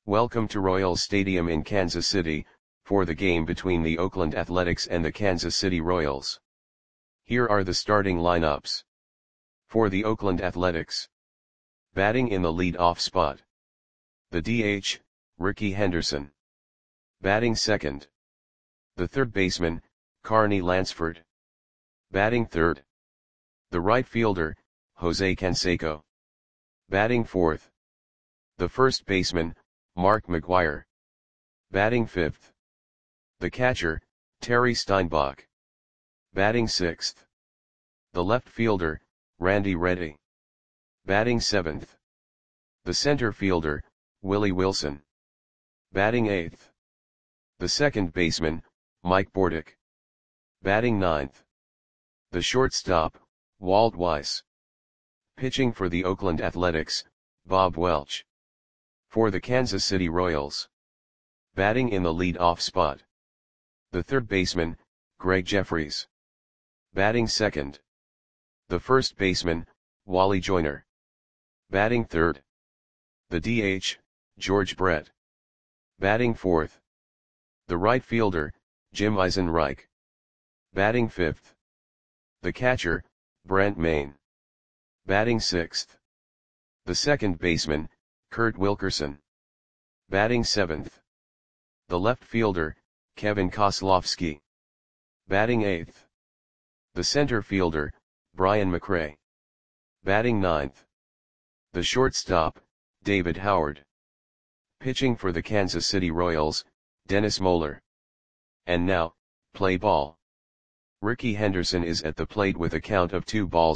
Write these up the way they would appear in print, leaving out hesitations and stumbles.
Welcome to Royals Stadium in Kansas City, for the game between the Oakland Athletics and the Kansas City Royals. Here are the starting lineups. For the Oakland Athletics. Batting in the lead-off spot. The DH, Rickey Henderson. Batting second. The third baseman, Carney Lansford. Batting third. The right fielder, Jose Canseco. Batting fourth. The first baseman, Mark McGwire. Batting fifth. The catcher, Terry Steinbach. Batting sixth. The left fielder, Randy Reddy. Batting seventh. The center fielder, Willie Wilson. Batting eighth. The second baseman, Mike Bordick. Batting ninth. The shortstop, Walt Weiss. Pitching for the Oakland Athletics, Bob Welch. For the Kansas City Royals. Batting in the lead-off spot. The third baseman, Greg Jeffries. Batting second. The first baseman, Wally Joyner. Batting third. The DH, George Brett. Batting fourth. The right fielder, Jim Eisenreich. Batting fifth. The catcher, Brent Main. Batting sixth. The second baseman, Kurt Wilkerson. Batting seventh. The left fielder, Kevin Kozlowski. Batting eighth. The center fielder, Brian McRae. Batting ninth. The shortstop, David Howard. Pitching for the Kansas City Royals, Dennis Moeller. And now, play ball. Rickey Henderson is at the plate with a count of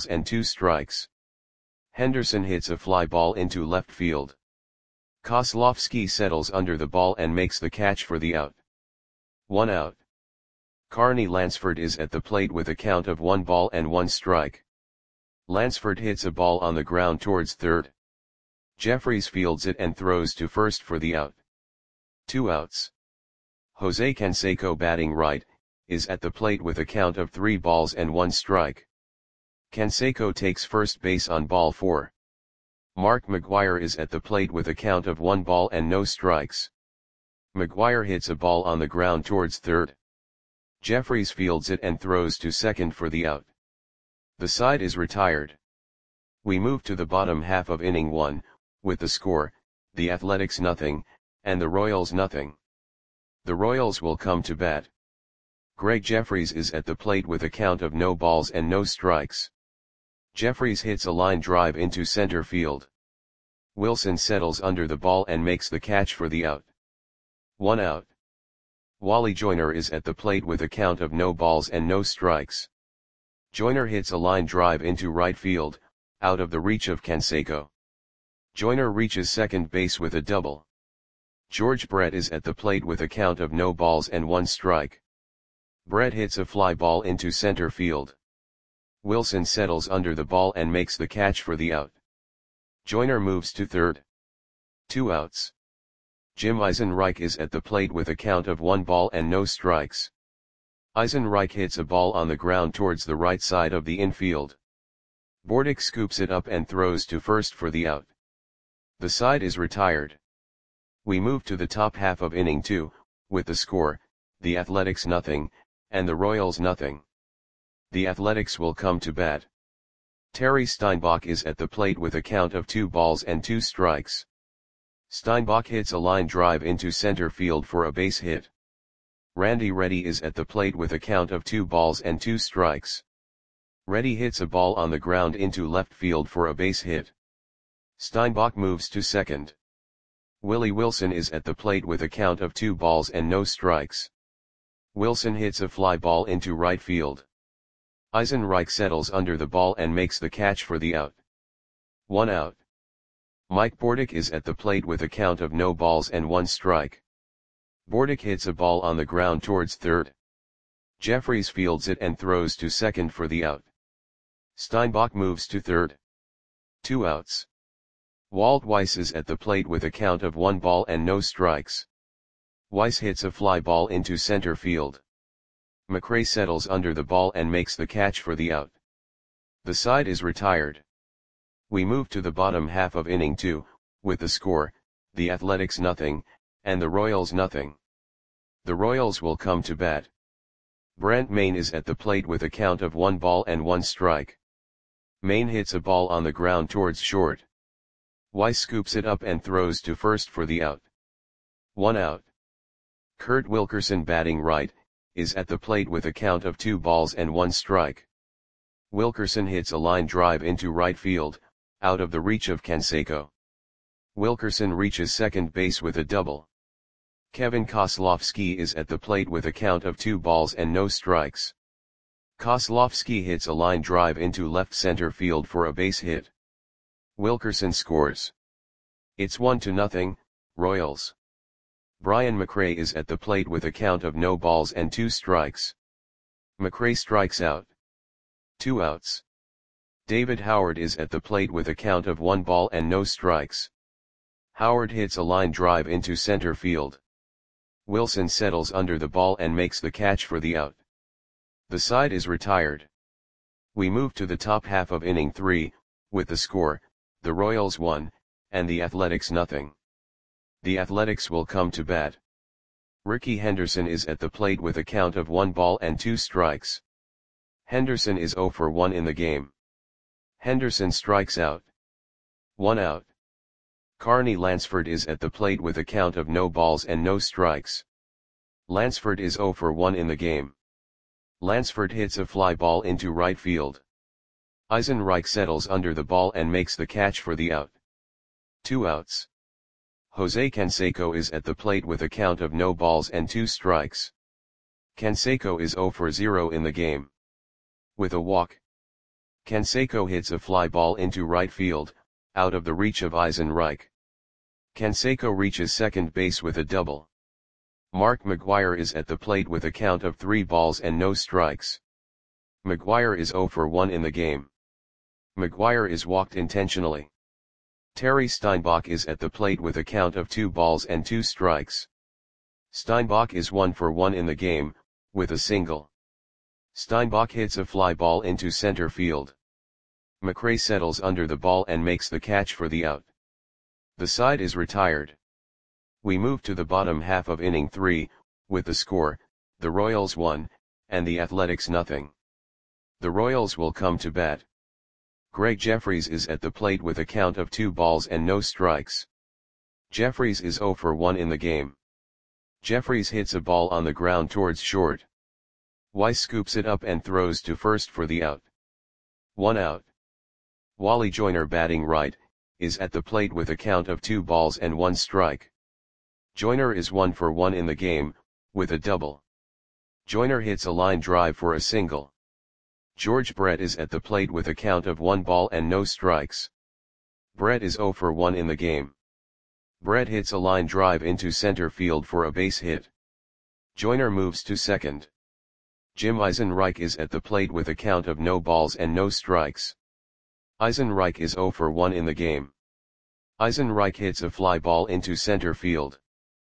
2-2. Henderson hits a fly ball into left field. Kozlowski settles under the ball and makes the catch for the out. 1 out. Carney Lansford is at the plate with a count of 1-1. Lansford hits a ball on the ground towards third. Jeffries fields it and throws to first for the out. 2 outs. Jose Canseco, batting right, is at the plate with a count of 3-1. Canseco takes first base on ball 4. Mark McGwire is at the plate with a count of 1-0. McGwire hits a ball on the ground towards third. Jeffries fields it and throws to second for the out. The side is retired. We move to the bottom half of inning 1, with the score, the Athletics 0, and the Royals 0. The Royals will come to bat. Greg Jeffries is at the plate with a count of 0-0. Jeffries hits a line drive into center field. Wilson settles under the ball and makes the catch for the out. 1 out. Wally Joyner is at the plate with a count of 0-0. Joyner hits a line drive into right field, out of the reach of Canseco. Joyner reaches second base with a double. George Brett is at the plate with a count of 0-1. Brett hits a fly ball into center field. Wilson settles under the ball and makes the catch for the out. Joyner moves to third. 2 outs. Jim Eisenreich is at the plate with a count of 1-0. Eisenreich hits a ball on the ground towards the right side of the infield. Bordick scoops it up and throws to first for the out. The side is retired. We move to the top half of inning 2, with the score, the Athletics 0, and the Royals 0. The Athletics will come to bat. Terry Steinbach is at the plate with a count of 2-2. Steinbach hits a line drive into center field for a base hit. Randy Reddy is at the plate with a count of 2-2. Reddy hits a ball on the ground into left field for a base hit. Steinbach moves to second. Willie Wilson is at the plate with a count of 2-0. Wilson hits a fly ball into right field. Eisenreich settles under the ball and makes the catch for the out. 1 out. Mike Bordick is at the plate with a count of 0-1. Bordick hits a ball on the ground towards third. Jeffries fields it and throws to second for the out. Steinbach moves to third. 2 outs. Walt Weiss is at the plate with a count of 1-0. Weiss hits a fly ball into center field. McRae settles under the ball and makes the catch for the out. The side is retired. We move to the bottom half of inning 2, with the score, the Athletics nothing, and the Royals nothing. The Royals will come to bat. Brent Mayne is at the plate with a count of 1 ball and 1 strike. Mayne hits a ball on the ground towards short. Weiss scoops it up and throws to first for the out. 1 out. Kurt Wilkerson, batting right, is at the plate with a count of 2 balls and 1 strike. Wilkerson hits a line drive into right field, out of the reach of Canseco. Wilkerson reaches second base with a double. Kevin Kozlowski is at the plate with a count of 2 balls and no strikes. Kozlowski hits a line drive into left center field for a base hit. Wilkerson scores. It's 1-0, Royals. Brian McRae is at the plate with a count of no balls and 2 strikes. McRae strikes out. 2 outs. David Howard is at the plate with a count of 1 ball and no strikes. Howard hits a line drive into center field. Wilson settles under the ball and makes the catch for the out. The side is retired. We move to the top half of inning 3, with the score, the Royals 1, and the Athletics nothing. The Athletics will come to bat. Rickey Henderson is at the plate with a count of 1 ball and 2 strikes. Henderson is 0 for 1 in the game. Henderson strikes out. 1 out. Carney Lansford is at the plate with a count of no balls and no strikes. Lansford is 0 for 1 in the game. Lansford hits a fly ball into right field. Eisenreich settles under the ball and makes the catch for the out. 2 outs. Jose Canseco is at the plate with a count of no balls and 2 strikes. Canseco is 0 for 0 in the game. With a walk. Canseco hits a fly ball into right field, out of the reach of Eisenreich. Canseco reaches second base with a double. Mark McGwire is at the plate with a count of 3 balls and no strikes. McGwire is 0 for 1 in the game. McGwire is walked intentionally. Terry Steinbach is at the plate with a count of 2 balls and 2 strikes. Steinbach is 1 for 1 in the game, with a single. Steinbach hits a fly ball into center field. McRae settles under the ball and makes the catch for the out. The side is retired. We move to the bottom half of inning 3, with the score, the Royals 1, and the Athletics nothing. The Royals will come to bat. Greg Jeffries is at the plate with a count of 2 balls and no strikes. Jeffries is 0 for 1 in the game. Jeffries hits a ball on the ground towards short. Weiss scoops it up and throws to first for the out. 1 out. Wally Joyner, batting right, is at the plate with a count of 2 balls and 1 strike. Joyner is 1 for 1 in the game, with a double. Joyner hits a line drive for a single. George Brett is at the plate with a count of 1 ball and no strikes. Brett is 0 for 1 in the game. Brett hits a line drive into center field for a base hit. Joyner moves to second. Jim Eisenreich is at the plate with a count of no balls and no strikes. Eisenreich is 0 for 1 in the game. Eisenreich hits a fly ball into center field.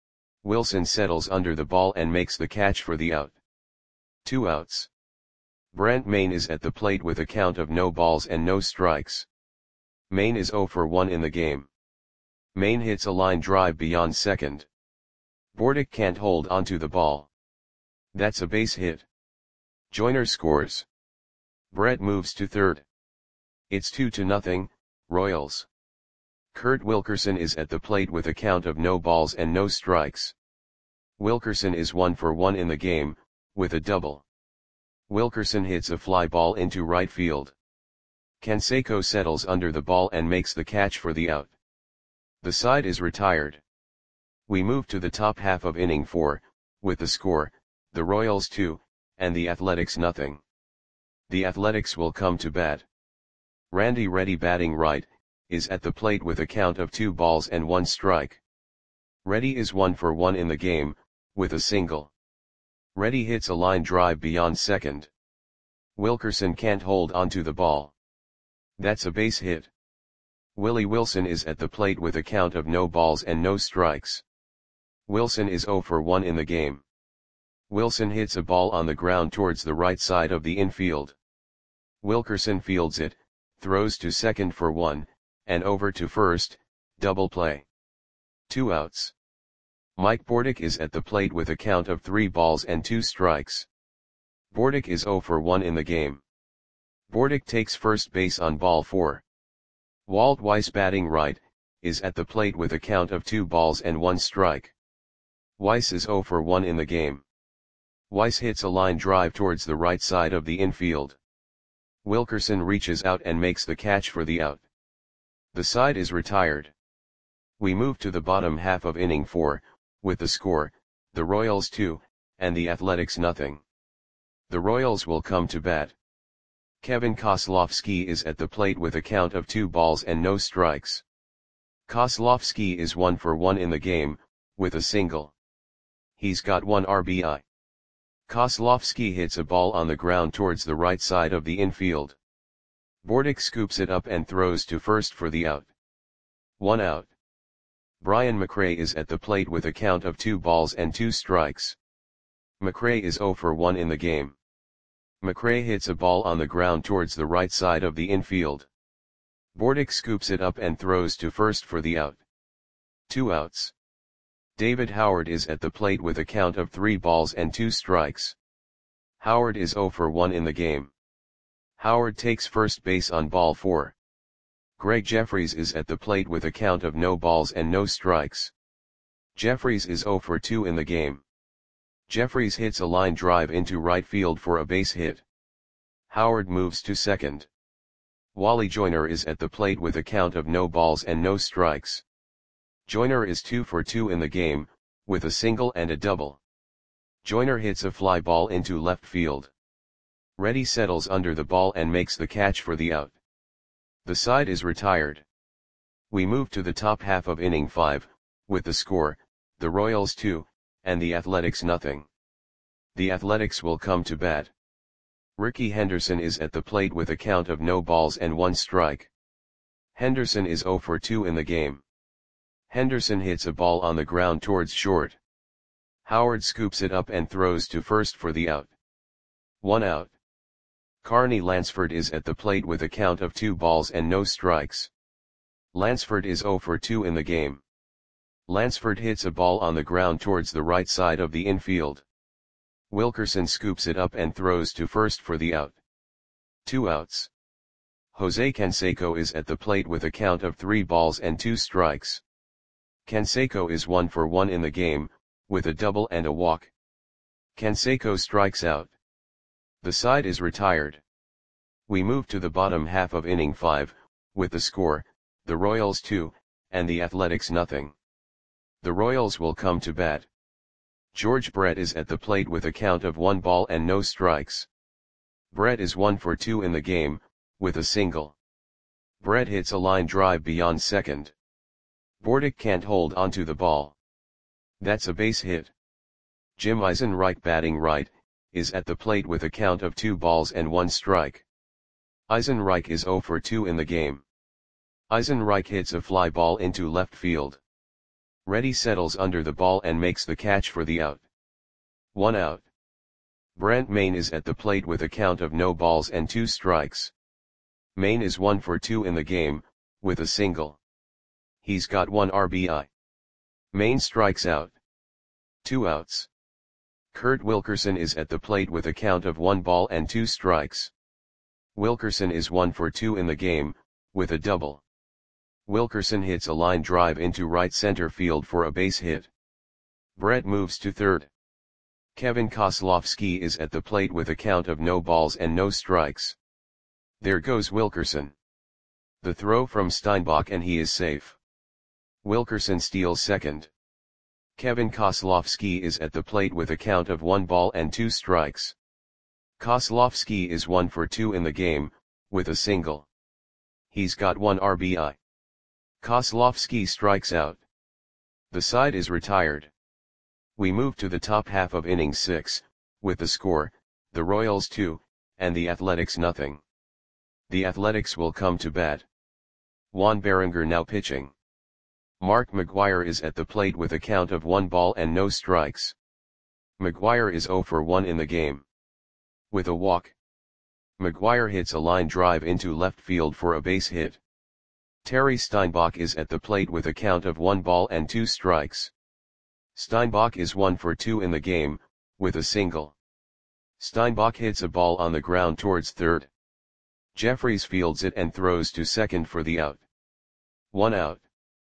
Wilson settles under the ball and makes the catch for the out. 2 outs. Brent Mayne is at the plate with a count of no balls and no strikes. Mayne is 0 for 1 in the game. Mayne hits a line drive beyond second. Bordick can't hold onto the ball. That's a base hit. Joyner scores. Brett moves to third. It's 2-0, Royals. Kurt Wilkerson is at the plate with a count of no balls and no strikes. Wilkerson is 1 for 1 in the game, with a double. Wilkerson hits a fly ball into right field. Canseco settles under the ball and makes the catch for the out. The side is retired. We move to the top half of inning 4, with the score, the Royals 2, and the Athletics nothing. The Athletics will come to bat. Randy Reddy, batting right, is at the plate with a count of 2 balls and 1 strike. Reddy is 1 for 1 in the game, with a single. Reddy hits a line drive beyond second. Wilkerson can't hold onto the ball. That's a base hit. Willie Wilson is at the plate with a count of no balls and no strikes. Wilson is 0 for 1 in the game. Wilson hits a ball on the ground towards the right side of the infield. Wilkerson fields it, throws to second for 1, and over to first, double play. 2 outs. Mike Bordick is at the plate with a count of 3 balls and 2 strikes. Bordick is 0 for 1 in the game. Bordick takes first base on ball 4. Walt Weiss, batting right, is at the plate with a count of 2 balls and 1 strike. Weiss is 0 for 1 in the game. Weiss hits a line drive towards the right side of the infield. Wilkerson reaches out and makes the catch for the out. The side is retired. We move to the bottom half of inning 4, with the score, the Royals 2, and the Athletics nothing. The Royals will come to bat. Kevin Kozlowski is at the plate with a count of 2 balls and no strikes. Kozlowski is 1 for 1 in the game, with a single. He's got 1 RBI. Kozlowski hits a ball on the ground towards the right side of the infield. Bordick scoops it up and throws to first for the out. 1 out. Brian McRae is at the plate with a count of 2 balls and 2 strikes. McRae is 0 for 1 in the game. McRae hits a ball on the ground towards the right side of the infield. Bordick scoops it up and throws to first for the out. 2 outs. David Howard is at the plate with a count of 3 balls and 2 strikes. Howard is 0 for 1 in the game. Howard takes first base on ball 4. Greg Jeffries is at the plate with a count of no balls and no strikes. Jeffries is 0 for 2 in the game. Jeffries hits a line drive into right field for a base hit. Howard moves to second. Wally Joyner is at the plate with a count of no balls and no strikes. Joyner is 2 for 2 in the game, with a single and a double. Joyner hits a fly ball into left field. Reddy settles under the ball and makes the catch for the out. The side is retired. We move to the top half of inning 5, with the score, the Royals 2, and the Athletics nothing. The Athletics will come to bat. Ricky Henderson is at the plate with a count of no balls and 1 strike. Henderson is 0 for 2 in the game. Henderson hits a ball on the ground towards short. Howard scoops it up and throws to first for the out. 1 out. Carney Lansford is at the plate with a count of 2 balls and no strikes. Lansford is 0 for 2 in the game. Lansford hits a ball on the ground towards the right side of the infield. Wilkerson scoops it up and throws to first for the out. 2 outs. Jose Canseco is at the plate with a count of 3 balls and 2 strikes. Canseco is 1 for 1 in the game, with a double and a walk. Canseco strikes out. The side is retired. We move to the bottom half of inning 5, with the score, the Royals 2, and the Athletics nothing. The Royals will come to bat. George Brett is at the plate with a count of 1 ball and no strikes. Brett is 1 for 2 in the game, with a single. Brett hits a line drive beyond second. Bordick can't hold onto the ball. That's a base hit. Jim Eisenreich, batting right, is at the plate with a count of 2 balls and 1 strike. Eisenreich is 0 for 2 in the game. Eisenreich hits a fly ball into left field. Reddy settles under the ball and makes the catch for the out. 1 out. Brent Mayne is at the plate with a count of no balls and 2 strikes. Mayne is 1 for 2 in the game, with a single. He's got 1 RBI. Mayne strikes out. 2 outs. Kurt Wilkerson is at the plate with a count of 1 ball and 2 strikes. Wilkerson is 1 for 2 in the game, with a double. Wilkerson hits a line drive into right center field for a base hit. Brett moves to third. Kevin Kozlowski is at the plate with a count of no balls and no strikes. There goes Wilkerson. The throw from Steinbach and he is safe. Wilkerson steals second. Kevin Kozlowski is at the plate with a count of 1 ball and 2 strikes. Kozlowski is 1 for 2 in the game, with a single. He's got 1 RBI. Kozlowski strikes out. The side is retired. We move to the top half of inning 6, with the score, the Royals 2, and the Athletics nothing. The Athletics will come to bat. Juan Berenger now pitching. Mark McGwire is at the plate with a count of 1 ball and no strikes. McGwire is 0 for 1 in the game. With a walk. McGwire hits a line drive into left field for a base hit. Terry Steinbach is at the plate with a count of 1 ball and 2 strikes. Steinbach is 1 for 2 in the game, with a single. Steinbach hits a ball on the ground towards third. Jeffries fields it and throws to second for the out. 1 out.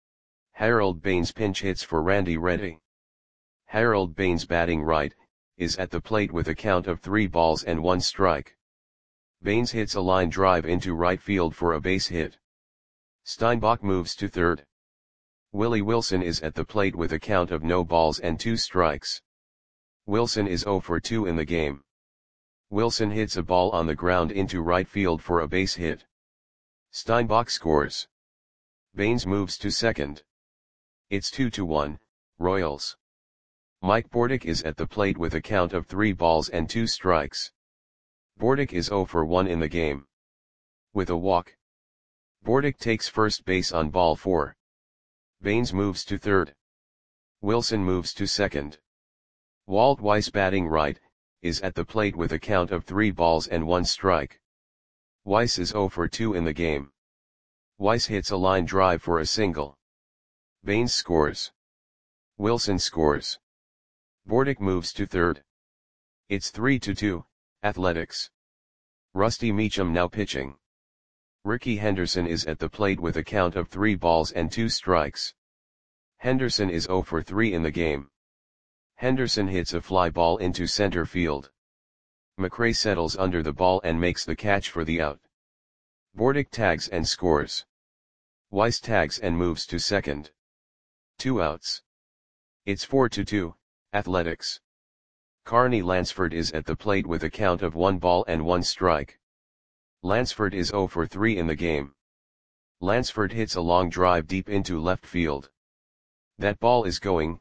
Harold Baines pinch hits for Randy Reddy. Harold Baines, batting right, is at the plate with a count of 3 balls and 1 strike. Baines hits a line drive into right field for a base hit. Steinbach moves to third. Willie Wilson is at the plate with a count of no balls and 2 strikes. Wilson is 0 for 2 in the game. Wilson hits a ball on the ground into right field for a base hit. Steinbach scores. Baines moves to second. It's 2-1, Royals. Mike Bordick is at the plate with a count of 3 balls and 2 strikes. Bordick is 0 for 1 in the game. With a walk. Bordick takes first base on ball 4. Baines moves to third. Wilson moves to second. Walt Weiss, batting right, is at the plate with a count of 3 balls and 1 strike. Weiss is 0 for 2 in the game. Weiss hits a line drive for a single. Baines scores. Wilson scores. Bordick moves to third. It's 3-2, Athletics. Rusty Meacham now pitching. Ricky Henderson is at the plate with a count of 3 balls and 2 strikes. Henderson is 0 for 3 in the game. Henderson hits a fly ball into center field. McRae settles under the ball and makes the catch for the out. Bordick tags and scores. Weiss tags and moves to second. 2 outs. It's 4-2, Athletics. Carney Lansford is at the plate with a count of 1 ball and 1 strike. Lansford is 0 for 3 in the game. Lansford hits a long drive deep into left field. That ball is going,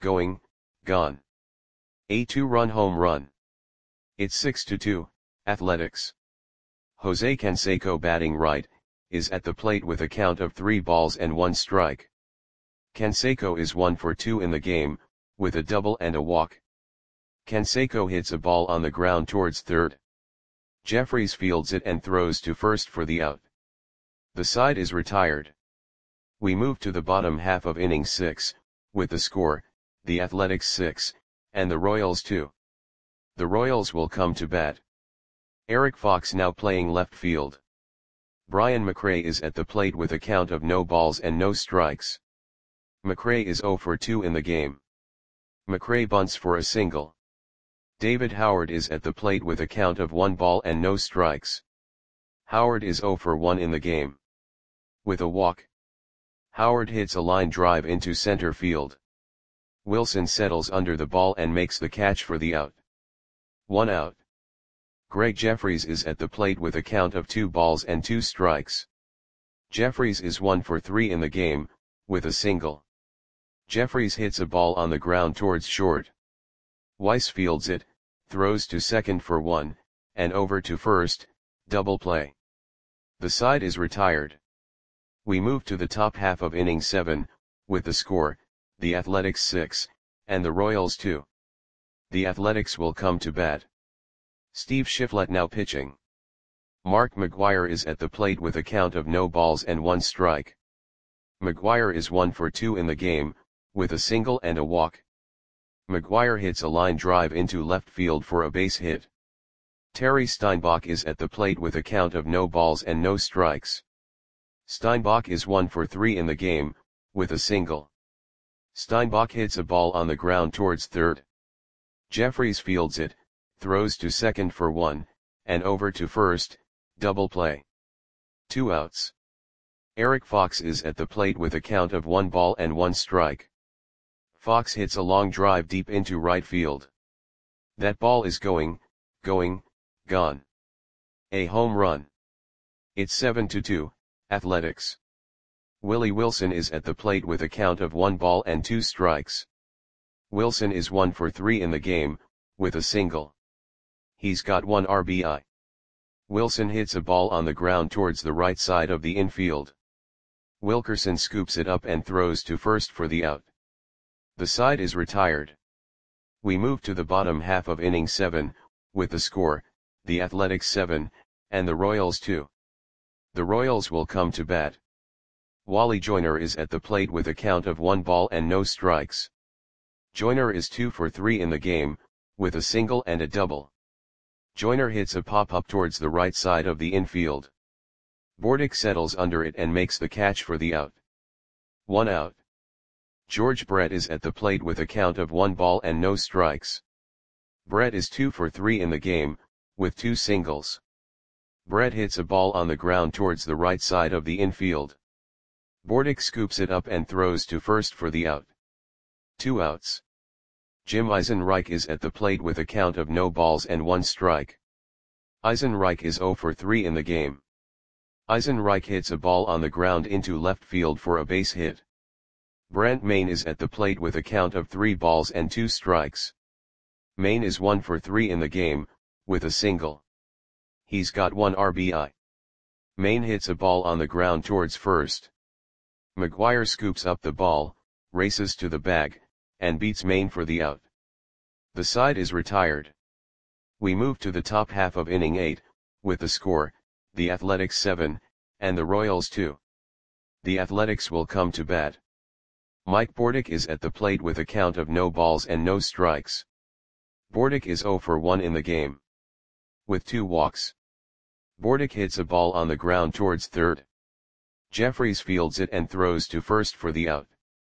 gone. A 2-run home run. It's 6-2, Athletics. Jose Canseco, batting right, is at the plate with a count of 3 balls and 1 strike. Canseco is 1 for 2 in the game, with a double and a walk. Canseco hits a ball on the ground towards third. Jeffries fields it and throws to first for the out. The side is retired. We move to the bottom half of inning 6, with the score, the Athletics 6, and the Royals 2. The Royals will come to bat. Eric Fox now playing left field. Brian McRae is at the plate with a count of no balls and no strikes. McRae is 0 for 2 in the game. McRae bunts for a single. David Howard is at the plate with a count of 1 ball and no strikes. Howard is 0 for 1 in the game. With a walk. Howard hits a line drive into center field. Wilson settles under the ball and makes the catch for the out. 1 out. Greg Jeffries is at the plate with a count of 2 balls and 2 strikes. Jeffries is 1 for 3 in the game, with a single. Jeffries hits a ball on the ground towards short. Weiss fields it, throws to second for 1, and over to first, double play. The side is retired. We move to the top half of inning 7, with the score, the Athletics 6, and the Royals 2. The Athletics will come to bat. Steve Shiflett now pitching. Mark McGuire is at the plate with a count of no balls and 1 strike. McGuire is 1 for 2 in the game, with a single and a walk. McGuire hits a line drive into left field for a base hit. Terry Steinbach is at the plate with a count of no balls and no strikes. Steinbach is 1 for 3 in the game, with a single. Steinbach hits a ball on the ground towards third. Jeffries fields it, throws to second for 1, and over to first, double play. 2 outs. Eric Fox is at the plate with a count of 1 ball and 1 strike. Fox hits a long drive deep into right field. That ball is going, gone. A home run. It's 7-2, Athletics. Willie Wilson is at the plate with a count of 1 ball and 2 strikes. Wilson is 1 for 3 in the game, with a single. He's got 1 RBI. Wilson hits a ball on the ground towards the right side of the infield. Wilkerson scoops it up and throws to first for the out. The side is retired. We move to the bottom half of inning 7, with the score, the Athletics 7, and the Royals 2. The Royals will come to bat. Wally Joyner is at the plate with a count of 1 ball and no strikes. Joyner is 2 for 3 in the game, with a single and a double. Joyner hits a pop-up towards the right side of the infield. Bordick settles under it and makes the catch for the out. 1 out. George Brett is at the plate with a count of 1 ball and no strikes. Brett is 2 for 3 in the game, with 2 singles. Brett hits a ball on the ground towards the right side of the infield. Bordick scoops it up and throws to first for the out. 2 outs. Jim Eisenreich is at the plate with a count of no balls and 1 strike. Eisenreich is 0 for 3 in the game. Eisenreich hits a ball on the ground into left field for a base hit. Brent Mayne is at the plate with a count of 3 balls and 2 strikes. Mayne is 1 for 3 in the game, with a single. He's got 1 RBI. Mayne hits a ball on the ground towards first. McGuire scoops up the ball, races to the bag, and beats Mayne for the out. The side is retired. We move to the top half of inning 8, with the score, the Athletics 7, and the Royals 2. The Athletics will come to bat. Mike Bordick is at the plate with a count of no balls and no strikes. Bordick is 0 for 1 in the game. With 2 walks. Bordick hits a ball on the ground towards third. Jeffries fields it and throws to first for the out.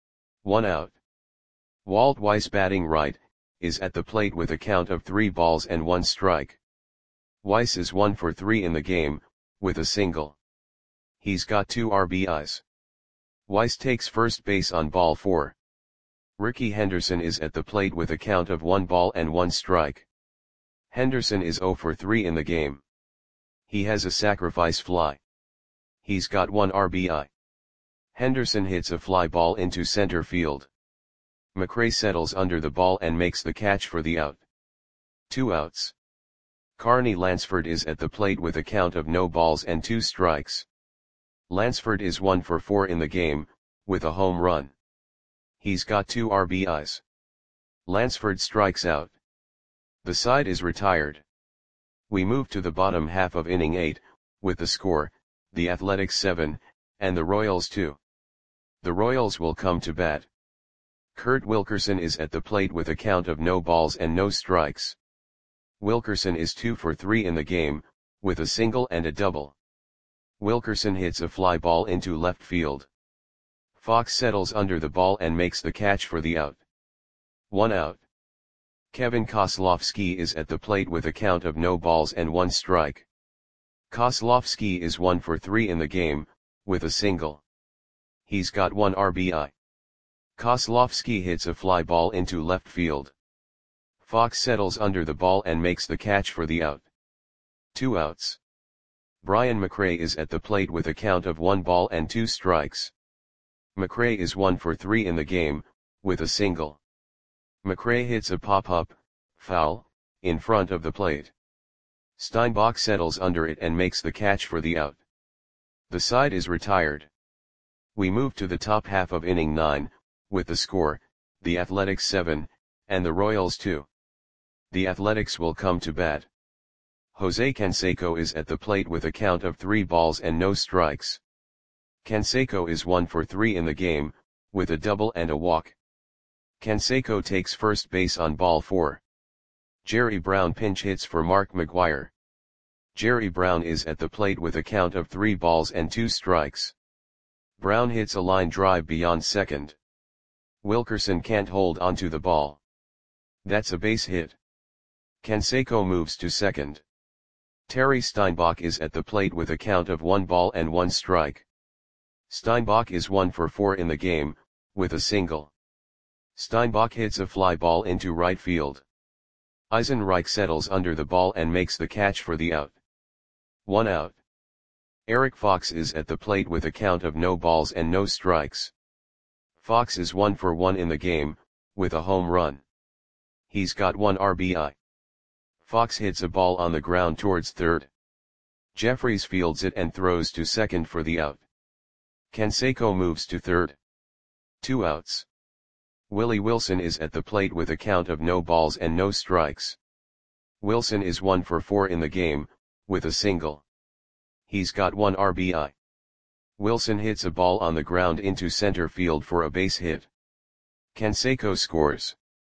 1 out. Walt Weiss, batting right, is at the plate with a count of 3 balls and 1 strike. Weiss is 1 for 3 in the game, with a single. He's got 2 RBIs. Weiss takes first base on ball 4. Ricky Henderson is at the plate with a count of 1 ball and 1 strike. Henderson is 0 for 3 in the game. He has a sacrifice fly. He's got 1 RBI. Henderson hits a fly ball into center field. McRae settles under the ball and makes the catch for the out. 2 outs. Carney Lansford is at the plate with a count of no balls and 2 strikes. Lansford is 1 for 4 in the game, with a home run. He's got 2 RBIs. Lansford strikes out. The side is retired. We move to the bottom half of inning 8, with the score, the Athletics 7, and the Royals 2. The Royals will come to bat. Kurt Wilkerson is at the plate with a count of no balls and no strikes. Wilkerson is 2 for 3 in the game, with a single and a double. Wilkerson hits a fly ball into left field. Fox settles under the ball and makes the catch for the out. 1 out. Kevin Kozlowski is at the plate with a count of no balls and 1 strike. Kozlowski is 1 for 3 in the game, with a single. He's got 1 RBI. Kozlowski hits a fly ball into left field. Fox settles under the ball and makes the catch for the out. 2 outs. Brian McRae is at the plate with a count of 1 ball and 2 strikes. McRae is 1 for 3 in the game, with a single. McRae hits a pop-up, foul, in front of the plate. Steinbach settles under it and makes the catch for the out. The side is retired. We move to the top half of inning 9, with the score, the Athletics 7, and the Royals 2. The Athletics will come to bat. Jose Canseco is at the plate with a count of 3 balls and no strikes. Canseco is 1 for 3 in the game, with a double and a walk. Canseco takes first base on ball 4. Jerry Brown pinch hits for Mark McGuire. Jerry Brown is at the plate with a count of 3 balls and 2 strikes. Brown hits a line drive beyond second. Wilkerson can't hold onto the ball. That's a base hit. Canseco moves to second. Terry Steinbach is at the plate with a count of 1 ball and 1 strike. Steinbach is 1 for 4 in the game, with a single. Steinbach hits a fly ball into right field. Eisenreich settles under the ball and makes the catch for the out. 1 out. Eric Fox is at the plate with a count of no balls and no strikes. Fox is 1 for 1 in the game, with a home run. He's got 1 RBI. Fox hits a ball on the ground towards third. Jeffries fields it and throws to second for the out. Canseco moves to third. 2 outs. Willie Wilson is at the plate with a count of no balls and no strikes. Wilson is 1 for 4 in the game, with a single. He's got 1 RBI. Wilson hits a ball on the ground into center field for a base hit. Canseco scores.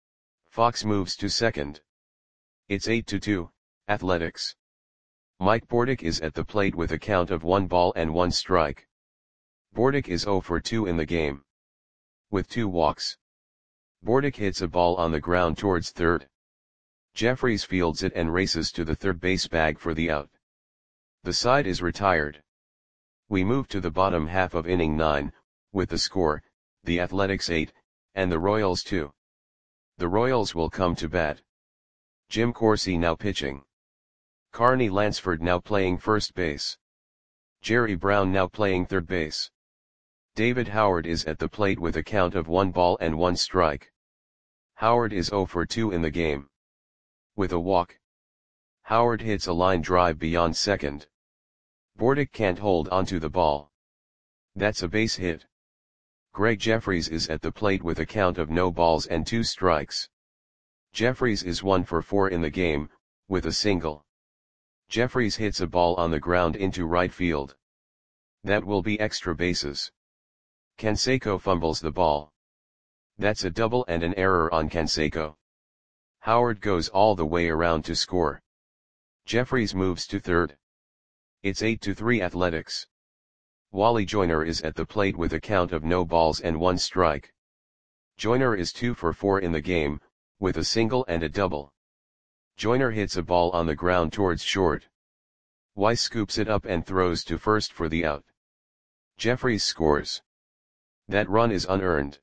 Fox moves to second. It's 8-2, Athletics. Mike Bordick is at the plate with a count of 1 ball and 1 strike. Bordick is 0 for 2 in the game. With 2 walks. Bordick hits a ball on the ground towards third. Jeffries fields it and races to the third base bag for the out. The side is retired. We move to the bottom half of inning 9, with the score, the Athletics 8, and the Royals 2. The Royals will come to bat. Jim Corsi now pitching. Carney Lansford now playing first base. Jerry Brown now playing third base. David Howard is at the plate with a count of 1 ball and 1 strike. Howard is 0 for 2 in the game. With a walk. Howard hits a line drive beyond second. Bordick can't hold onto the ball. That's a base hit. Greg Jeffries is at the plate with a count of no balls and 2 strikes. Jeffries is 1 for 4 in the game, with a single. Jeffries hits a ball on the ground into right field. That will be extra bases. Canseco fumbles the ball. That's a double and an error on Canseco. Howard goes all the way around to score. Jeffries moves to third. It's 8-3 Athletics. Wally Joyner is at the plate with a count of no balls and 1 strike. Joyner is 2 for 4 in the game, with a single and a double. Joyner hits a ball on the ground towards short. Weiss scoops it up and throws to first for the out. Jeffries scores. That run is unearned.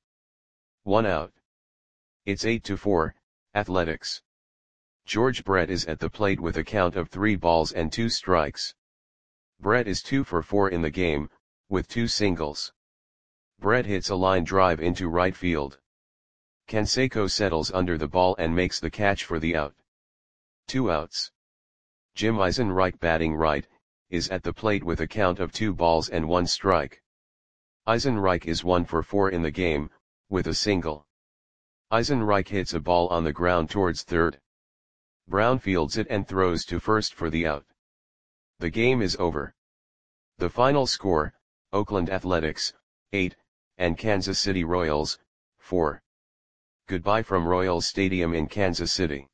1 out. It's 8-4, Athletics. George Brett is at the plate with a count of 3 balls and 2 strikes. Brett is 2 for 4 in the game, with 2 singles. Brett hits a line drive into right field. Canseco settles under the ball and makes the catch for the out. 2 outs. Jim Eisenreich batting right, is at the plate with a count of 2 balls and 1 strike. Eisenreich is 1 for 4 in the game, with a single. Eisenreich hits a ball on the ground towards third. Brown fields it and throws to first for the out. The game is over. The final score, Oakland Athletics, 8, and Kansas City Royals, 4. Goodbye from Royals Stadium in Kansas City.